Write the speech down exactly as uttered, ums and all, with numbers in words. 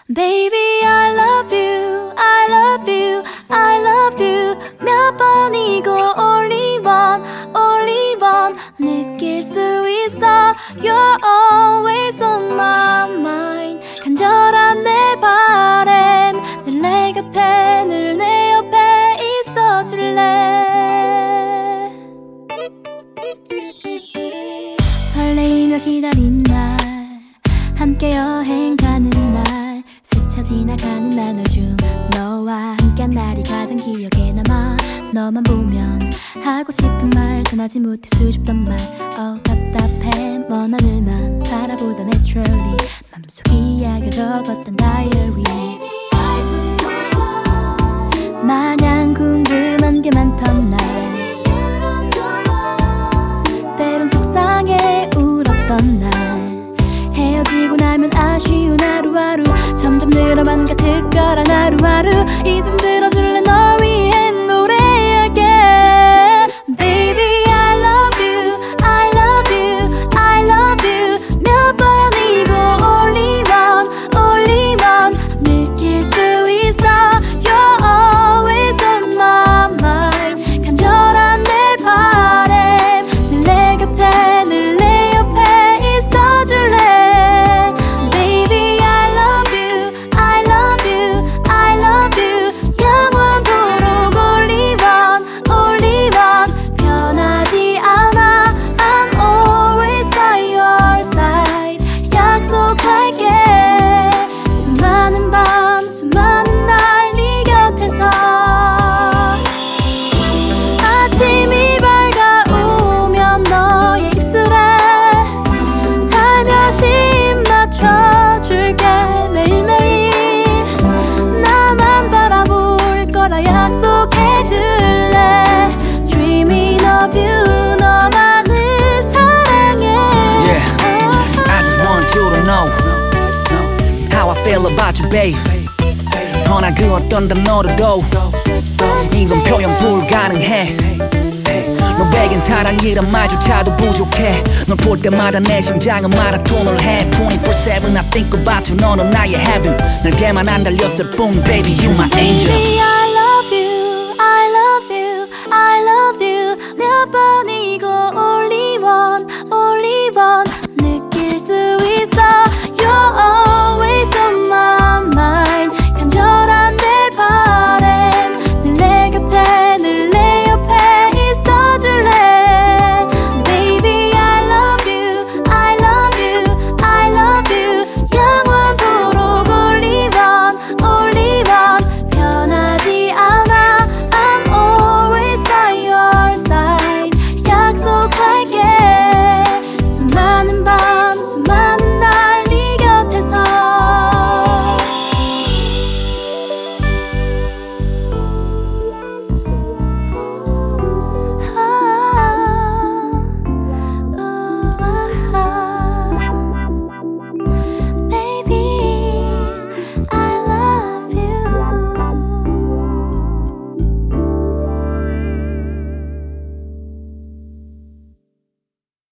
Baby I love you, I love you, I love you 몇 번이고 only one, only one 느낄 수 있어 You're always on my mind 간절한 내 바람 늘 내 곁에 늘 내 옆에 있어줄래 설레이며 기다린 날 함께 여행 가는 날 스쳐 지나가는 나눌 중 너와 함께한 날이 가장 기억에 남아 너만 보면 하고 싶은 말 전하지 못해 수줍던 말 Oh 답답해 먼 하늘만 바라보다 naturally 맘속 이야기 적었던 다이어리 마냥 궁금한 게 많던 날 때론 속상해 울었던 날 헤어지고 나면 아쉬운 하루하루 점점 늘어만 가득 거란 하루하루 이 세상 들어줄래 널 위해 노래할게 Baby I love you, I love you, I love you 몇 번이고 only one, only one 느낄 수 있어 You're always on my mind 간절한 내 바람 늘 내 곁에 늘 내 옆에 있어줄래 feel about you babe 허나 그 어떤 단어로도 이건 표현 불가능해 너에겐 사랑이란 말조차도 부족해 널 볼 때마다 내 심장은 마라톤을 해 twenty-four seven I think about you 너는 나의 heaven 날개만 안 달렸을 뿐 Baby you my angel